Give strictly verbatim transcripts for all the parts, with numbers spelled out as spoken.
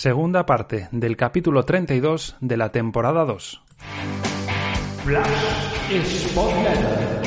Segunda parte del capítulo treinta y dos de la temporada dos. Flash Spotlight.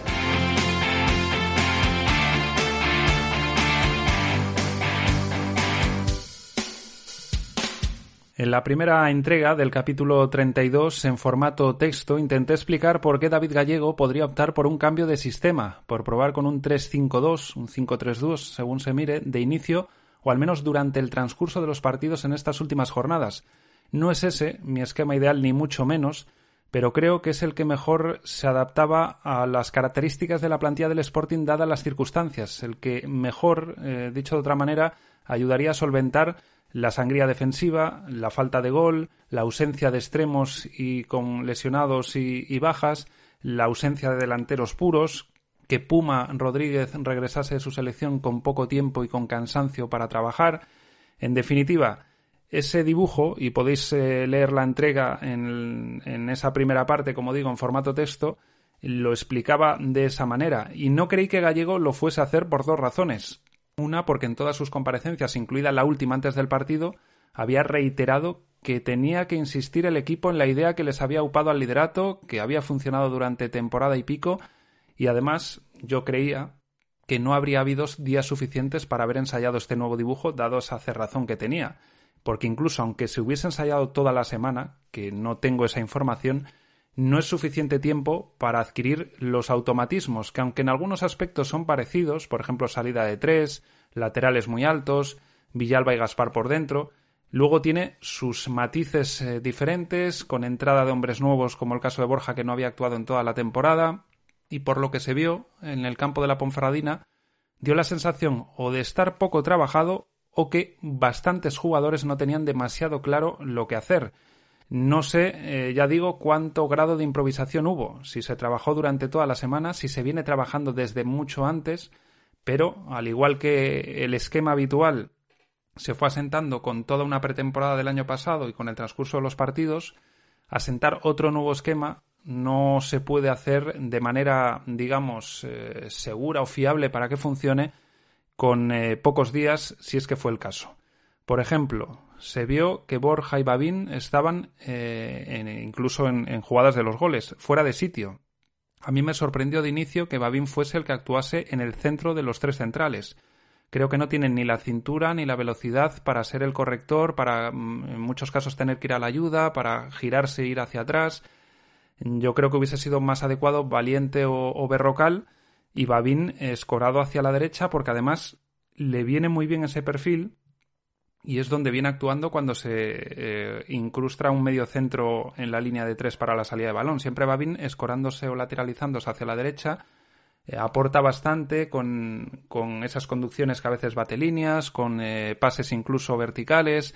En la primera entrega del capítulo treinta y dos, en formato texto, intenté explicar por qué David Gallego podría optar por un cambio de sistema, por probar con un tres cinco dos, un cinco tres dos, según se mire, de inicio, o al menos durante el transcurso de los partidos en estas últimas jornadas. No es ese mi esquema ideal, ni mucho menos, pero creo que es el que mejor se adaptaba a las características de la plantilla del Sporting dadas las circunstancias, el que mejor, eh, dicho de otra manera, ayudaría a solventar la sangría defensiva, la falta de gol, la ausencia de extremos y con lesionados y, y bajas, la ausencia de delanteros puros, que Puma Rodríguez regresase de su selección con poco tiempo y con cansancio para trabajar. En definitiva, ese dibujo, y podéis eh, leer la entrega en, en esa primera parte, como digo, en formato texto, lo explicaba de esa manera. Y no creí que Gallego lo fuese a hacer por dos razones. Una, porque en todas sus comparecencias, incluida la última antes del partido, había reiterado que tenía que insistir el equipo en la idea que les había upado al liderato, que había funcionado durante temporada y pico, y además yo creía que no habría habido días suficientes para haber ensayado este nuevo dibujo, dado esa cerrazón que tenía. Porque incluso aunque se hubiese ensayado toda la semana, que no tengo esa información, no es suficiente tiempo para adquirir los automatismos, que aunque en algunos aspectos son parecidos, por ejemplo salida de tres, laterales muy altos, Villalba y Gaspar por dentro, luego tiene sus matices eh, diferentes, con entrada de hombres nuevos como el caso de Borja, que no había actuado en toda la temporada, y por lo que se vio en el campo de la Ponferradina, dio la sensación o de estar poco trabajado o que bastantes jugadores no tenían demasiado claro lo que hacer. No sé, eh, ya digo, cuánto grado de improvisación hubo, si se trabajó durante toda la semana, si se viene trabajando desde mucho antes, pero al igual que el esquema habitual se fue asentando con toda una pretemporada del año pasado y con el transcurso de los partidos, asentar otro nuevo esquema no se puede hacer de manera, digamos, eh, segura o fiable para que funcione con eh, pocos días, si es que fue el caso. Por ejemplo, se vio que Borja y Babín estaban eh, en, incluso en, en jugadas de los goles, fuera de sitio. A mí me sorprendió de inicio que Babín fuese el que actuase en el centro de los tres centrales. Creo que no tienen ni la cintura ni la velocidad para ser el corrector, para en muchos casos tener que ir a la ayuda, para girarse e ir hacia atrás. Yo creo que hubiese sido más adecuado Valiente o, o Berrocal y Babín escorado hacia la derecha, porque además le viene muy bien ese perfil y es donde viene actuando cuando se eh, incrusta un medio centro en la línea de tres para la salida de balón. Siempre Babín escorándose o lateralizándose hacia la derecha, eh, aporta bastante con, con esas conducciones que a veces bate líneas, con eh, pases incluso verticales,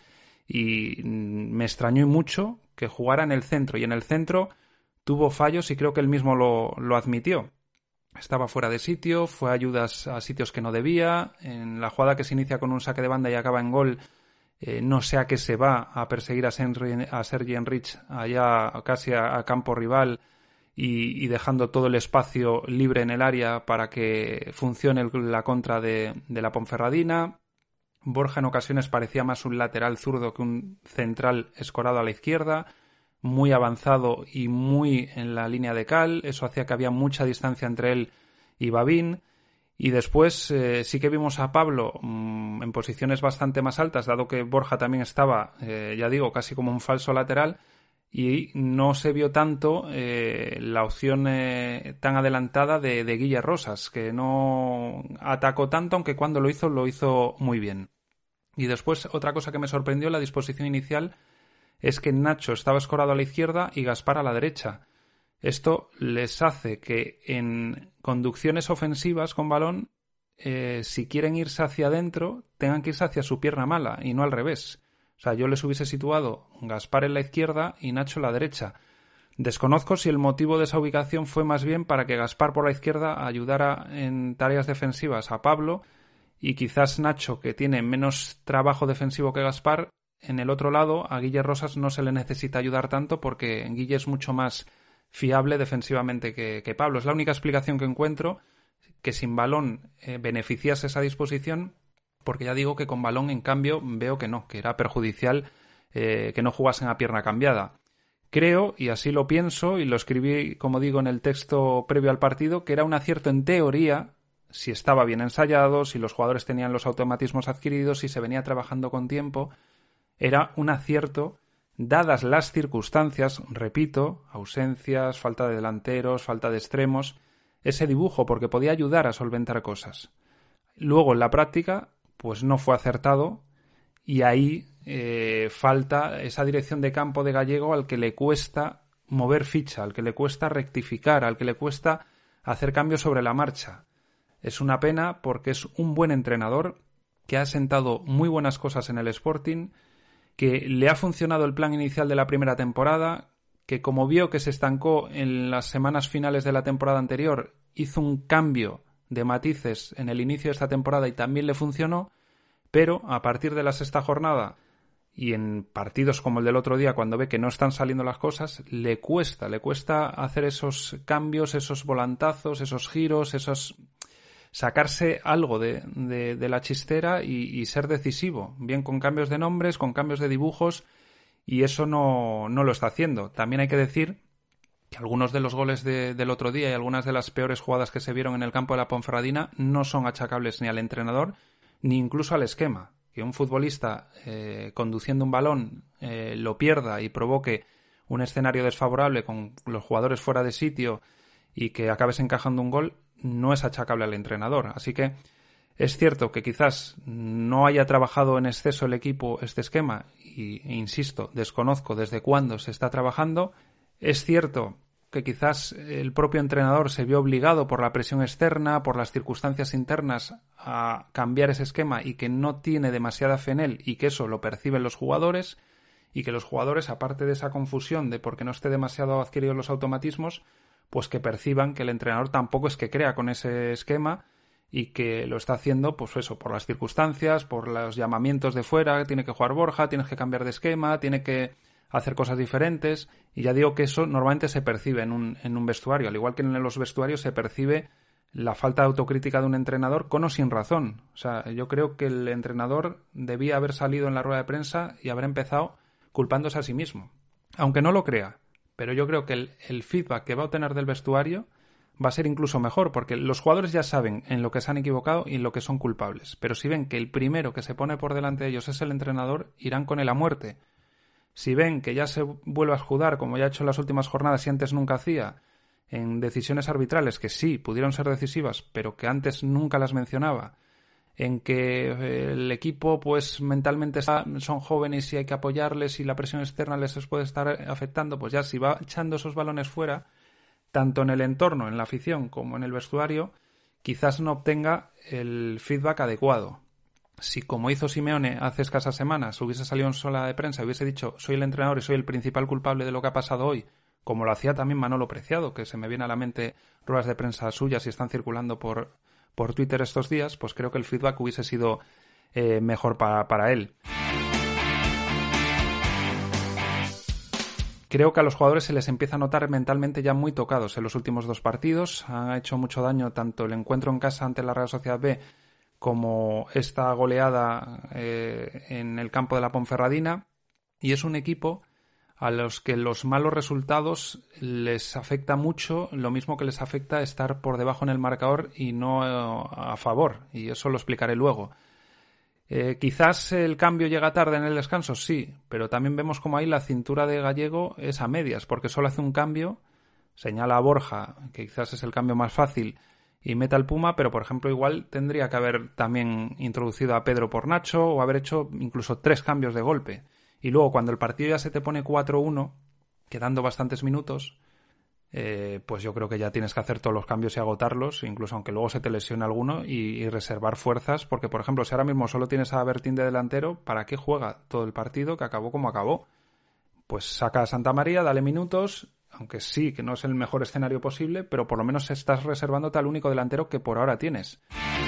y me extrañó mucho que jugara en el centro, y en el centro tuvo fallos y creo que él mismo lo, lo admitió. Estaba fuera de sitio, fue ayudas a sitios que no debía. En la jugada que se inicia con un saque de banda y acaba en gol, eh, no sé a qué se va a perseguir a, Senri, a Sergi Enrich allá casi a, a campo rival y, y dejando todo el espacio libre en el área para que funcione el, la contra de, de la Ponferradina. Borja en ocasiones parecía más un lateral zurdo que un central escorado a la izquierda, muy avanzado y muy en la línea de cal. Eso hacía que había mucha distancia entre él y Babín. Y después eh, sí que vimos a Pablo mmm, en posiciones bastante más altas, dado que Borja también estaba, eh, ya digo, casi como un falso lateral, y no se vio tanto eh, la opción eh, tan adelantada de, de Guille Rosas, que no atacó tanto, aunque cuando lo hizo, lo hizo muy bien. Y después otra cosa que me sorprendió en la disposición inicial es que Nacho estaba escorado a la izquierda y Gaspar a la derecha. Esto les hace que en conducciones ofensivas con balón, eh, si quieren irse hacia adentro, tengan que irse hacia su pierna mala y no al revés. O sea, yo les hubiese situado Gaspar en la izquierda y Nacho en la derecha. Desconozco si el motivo de esa ubicación fue más bien para que Gaspar por la izquierda ayudara en tareas defensivas a Pablo, y quizás Nacho, que tiene menos trabajo defensivo que Gaspar, en el otro lado, a Guille Rosas no se le necesita ayudar tanto porque Guille es mucho más fiable defensivamente que, que Pablo. Es la única explicación que encuentro, que sin balón eh, beneficiase esa disposición, porque ya digo que con balón, en cambio, veo que no, que era perjudicial eh, que no jugasen a pierna cambiada. Creo, y así lo pienso, y lo escribí, como digo, en el texto previo al partido, que era un acierto en teoría, si estaba bien ensayado, si los jugadores tenían los automatismos adquiridos, si se venía trabajando con tiempo. Era un acierto, dadas las circunstancias, repito, ausencias, falta de delanteros, falta de extremos, ese dibujo, porque podía ayudar a solventar cosas. Luego, en la práctica, pues no fue acertado, y ahí eh, falta esa dirección de campo de Gallego al que le cuesta mover ficha, al que le cuesta rectificar, al que le cuesta hacer cambios sobre la marcha. Es una pena porque es un buen entrenador que ha sentado muy buenas cosas en el Sporting, que le ha funcionado el plan inicial de la primera temporada, que como vio que se estancó en las semanas finales de la temporada anterior, hizo un cambio de matices en el inicio de esta temporada y también le funcionó, pero a partir de la sexta jornada y en partidos como el del otro día, cuando ve que no están saliendo las cosas, le cuesta, le cuesta hacer esos cambios, esos volantazos, esos giros, esos sacarse algo de, de, de la chistera y, y ser decisivo, bien con cambios de nombres, con cambios de dibujos, y eso no, no lo está haciendo. También hay que decir que algunos de los goles de, del otro día y algunas de las peores jugadas que se vieron en el campo de la Ponferradina no son achacables ni al entrenador ni incluso al esquema. Que un futbolista eh, conduciendo un balón eh, lo pierda y provoque un escenario desfavorable con los jugadores fuera de sitio y que acabes encajando un gol no es achacable al entrenador. Así que es cierto que quizás no haya trabajado en exceso el equipo este esquema y, e insisto, desconozco desde cuándo se está trabajando. Es cierto que quizás el propio entrenador se vio obligado por la presión externa, por las circunstancias internas a cambiar ese esquema y que no tiene demasiada fe en él y que eso lo perciben los jugadores y que los jugadores, aparte de esa confusión de porque no esté demasiado adquiridos los automatismos, pues que perciban que el entrenador tampoco es que crea con ese esquema y que lo está haciendo, pues eso, por las circunstancias, por los llamamientos de fuera, tiene que jugar Borja, tienes que cambiar de esquema, tiene que hacer cosas diferentes, y ya digo que eso normalmente se percibe en un, en un vestuario, al igual que en los vestuarios se percibe la falta de autocrítica de un entrenador con o sin razón. O sea, yo creo que el entrenador debía haber salido en la rueda de prensa y haber empezado culpándose a sí mismo, aunque no lo crea, pero yo creo que el, el feedback que va a obtener del vestuario va a ser incluso mejor, porque los jugadores ya saben en lo que se han equivocado y en lo que son culpables, pero si ven que el primero que se pone por delante de ellos es el entrenador, irán con él a muerte. Si ven que ya se vuelve a escudar, como ya ha hecho en las últimas jornadas y antes nunca hacía, en decisiones arbitrales que sí, pudieron ser decisivas, pero que antes nunca las mencionaba, en que el equipo pues mentalmente está, son jóvenes y hay que apoyarles y la presión externa les puede estar afectando, pues ya si va echando esos balones fuera, tanto en el entorno, en la afición, como en el vestuario, quizás no obtenga el feedback adecuado. Si, como hizo Simeone hace escasas semanas, hubiese salido en sala de prensa y hubiese dicho soy el entrenador y soy el principal culpable de lo que ha pasado hoy, como lo hacía también Manolo Preciado, que se me viene a la mente ruedas de prensa suyas y están circulando por, por Twitter estos días, pues creo que el feedback hubiese sido eh, mejor para, para él. Creo que a los jugadores se les empieza a notar mentalmente ya muy tocados en los últimos dos partidos. Ha hecho mucho daño tanto el encuentro en casa ante la Real Sociedad B como esta goleada eh, en el campo de la Ponferradina, y es un equipo a los que los malos resultados les afecta mucho, lo mismo que les afecta estar por debajo en el marcador y no eh, a favor, y eso lo explicaré luego. Eh, quizás el cambio llega tarde en el descanso, sí, pero también vemos como ahí la cintura de Gallego es a medias, porque solo hace un cambio, señala a Borja, que quizás es el cambio más fácil, y meta al Puma, pero por ejemplo igual tendría que haber también introducido a Pedro por Nacho o haber hecho incluso tres cambios de golpe. Y luego cuando el partido ya se te pone cuatro uno, quedando bastantes minutos, eh, pues yo creo que ya tienes que hacer todos los cambios y agotarlos, incluso aunque luego se te lesione alguno, y, y reservar fuerzas, porque por ejemplo si ahora mismo solo tienes a Bertín de delantero, ¿para qué juega todo el partido que acabó como acabó? Pues saca a Santa María, dale minutos, aunque sí, que no es el mejor escenario posible, pero por lo menos estás reservándote al único delantero que por ahora tienes.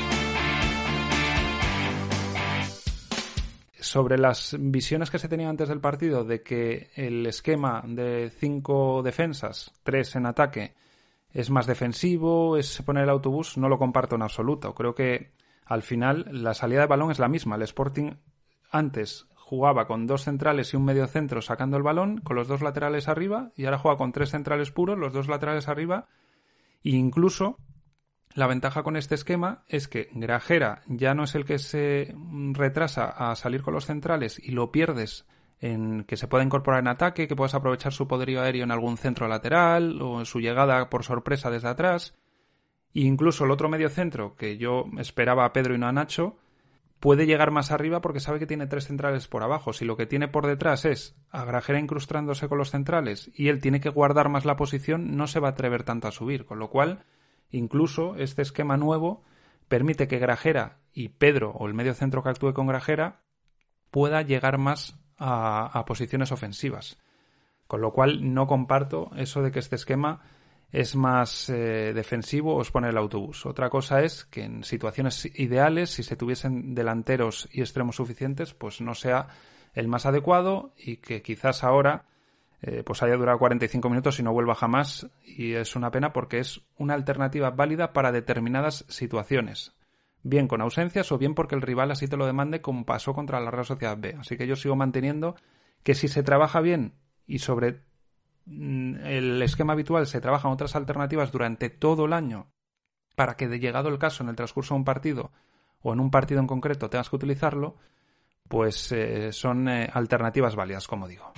Sobre las visiones que se tenían antes del partido de que el esquema de cinco defensas, tres en ataque, es más defensivo, es poner el autobús, no lo comparto en absoluto. Creo que al final la salida de balón es la misma. El Sporting antes jugaba con dos centrales y un medio centro sacando el balón, con los dos laterales arriba, y ahora juega con tres centrales puros, los dos laterales arriba, e incluso la ventaja con este esquema es que Grajera ya no es el que se retrasa a salir con los centrales y lo pierdes en que se pueda incorporar en ataque, que puedas aprovechar su poderío aéreo en algún centro lateral o en su llegada por sorpresa desde atrás. E incluso el otro medio centro, que yo esperaba a Pedro y no a Nacho, puede llegar más arriba porque sabe que tiene tres centrales por abajo. Si lo que tiene por detrás es a Grajera incrustándose con los centrales y él tiene que guardar más la posición, no se va a atrever tanto a subir, con lo cual incluso este esquema nuevo permite que Grajera y Pedro, o el medio centro que actúe con Grajera, pueda llegar más a, a posiciones ofensivas. Con lo cual no comparto eso de que este esquema es más eh, defensivo o os pone el autobús. Otra cosa es que en situaciones ideales, si se tuviesen delanteros y extremos suficientes, pues no sea el más adecuado y que quizás ahora Eh, pues haya durado cuarenta y cinco minutos y no vuelva jamás, y es una pena porque es una alternativa válida para determinadas situaciones, bien con ausencias o bien porque el rival así te lo demande, como pasó contra la Real Sociedad B. Así que yo sigo manteniendo que si se trabaja bien y sobre el esquema habitual se trabajan otras alternativas durante todo el año para que, de llegado el caso, en el transcurso de un partido o en un partido en concreto tengas que utilizarlo, pues eh, son eh, alternativas válidas, como digo.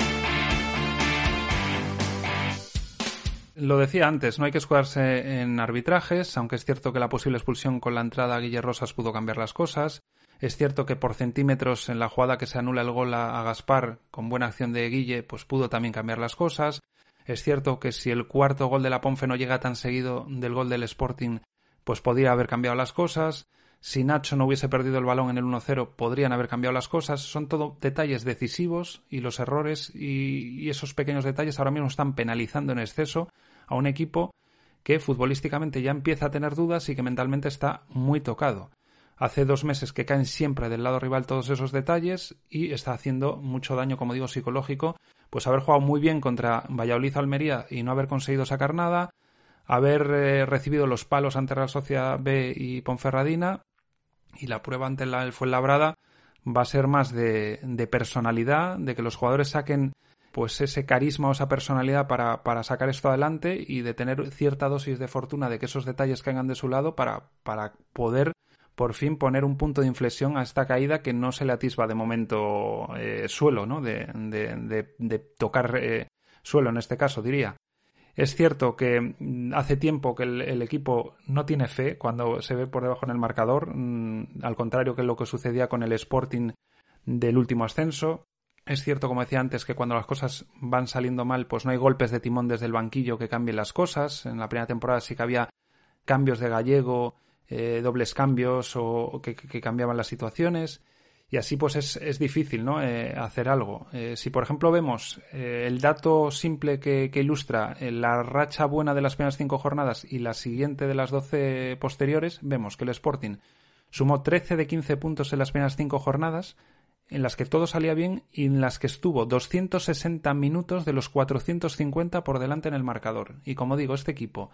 Lo decía antes, no hay que escudarse en arbitrajes, aunque es cierto que la posible expulsión con la entrada a Guille Rosas pudo cambiar las cosas. Es cierto que por centímetros en la jugada que se anula el gol a Gaspar, con buena acción de Guille, pues pudo también cambiar las cosas. Es cierto que si el cuarto gol de la Ponfe no llega tan seguido del gol del Sporting, pues podría haber cambiado las cosas. Si Nacho no hubiese perdido el balón en el uno cero, podrían haber cambiado las cosas. Son todo detalles decisivos y los errores y, y esos pequeños detalles ahora mismo están penalizando en exceso a un equipo que futbolísticamente ya empieza a tener dudas y que mentalmente está muy tocado. Hace dos meses que caen siempre del lado rival todos esos detalles y está haciendo mucho daño, como digo, psicológico, pues haber jugado muy bien contra Valladolid o Almería y no haber conseguido sacar nada, haber eh, recibido los palos ante Real Sociedad B y Ponferradina, y la prueba ante la, el Fuenlabrada va a ser más de, de personalidad, de que los jugadores saquen pues ese carisma o esa personalidad para, para sacar esto adelante y de tener cierta dosis de fortuna de que esos detalles caigan de su lado para, para poder por fin poner un punto de inflexión a esta caída que no se le atisba de momento eh, suelo, ¿no? De, de, de, de tocar eh, suelo en este caso, diría. Es cierto que hace tiempo que el, el equipo no tiene fe cuando se ve por debajo en el marcador, mmm, al contrario que lo que sucedía con el Sporting del último ascenso. Es cierto, como decía antes, que cuando las cosas van saliendo mal, pues no hay golpes de timón desde el banquillo que cambien las cosas. En la primera temporada sí que había cambios de Gallego, eh, dobles cambios o que, que cambiaban las situaciones. Y así pues es, es difícil, ¿no? Eh, hacer algo. Eh, si por ejemplo vemos eh, el dato simple que, que ilustra eh, la racha buena de las primeras cinco jornadas y la siguiente de las doce posteriores, vemos que el Sporting sumó trece de quince puntos en las primeras cinco jornadas, en las que todo salía bien y en las que estuvo doscientos sesenta minutos de los cuatrocientos cincuenta por delante en el marcador. Y como digo, este equipo,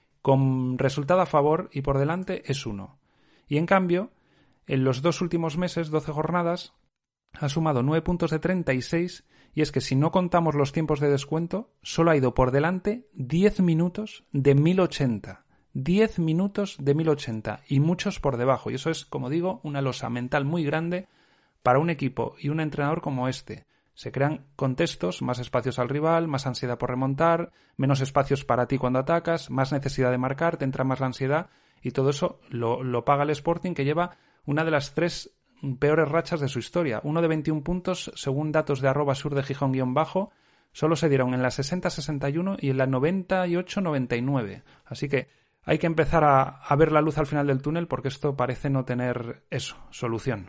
con resultado a favor y por delante, es uno. Y en cambio, en los dos últimos meses, doce jornadas, ha sumado nueve puntos de treinta y seis, y es que si no contamos los tiempos de descuento, solo ha ido por delante diez minutos de mil ochenta. diez minutos de mil ochenta y muchos por debajo. Y eso es, como digo, una losa mental muy grande para un equipo y un entrenador como este. Se crean contextos, más espacios al rival, más ansiedad por remontar, menos espacios para ti cuando atacas, más necesidad de marcar, te entra más la ansiedad, y todo eso lo, lo paga el Sporting, que lleva una de las tres peores rachas de su historia. Uno de veintiún puntos, según datos de arroba sur de Gijón guión bajo, solo se dieron en la sesenta sesenta y uno y en la noventa y ocho noventa y nueve. Así que hay que empezar a, a ver la luz al final del túnel, porque esto parece no tener eso, solución.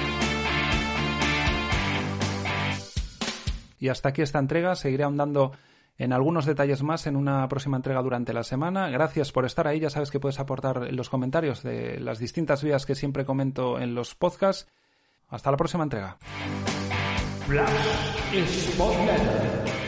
Y hasta aquí esta entrega. Seguiré ahondando en algunos detalles más en una próxima entrega durante la semana. Gracias por estar ahí. Ya sabes que puedes aportar en los comentarios de las distintas vías que siempre comento en los podcasts. Hasta la próxima entrega. Flash Spotlight.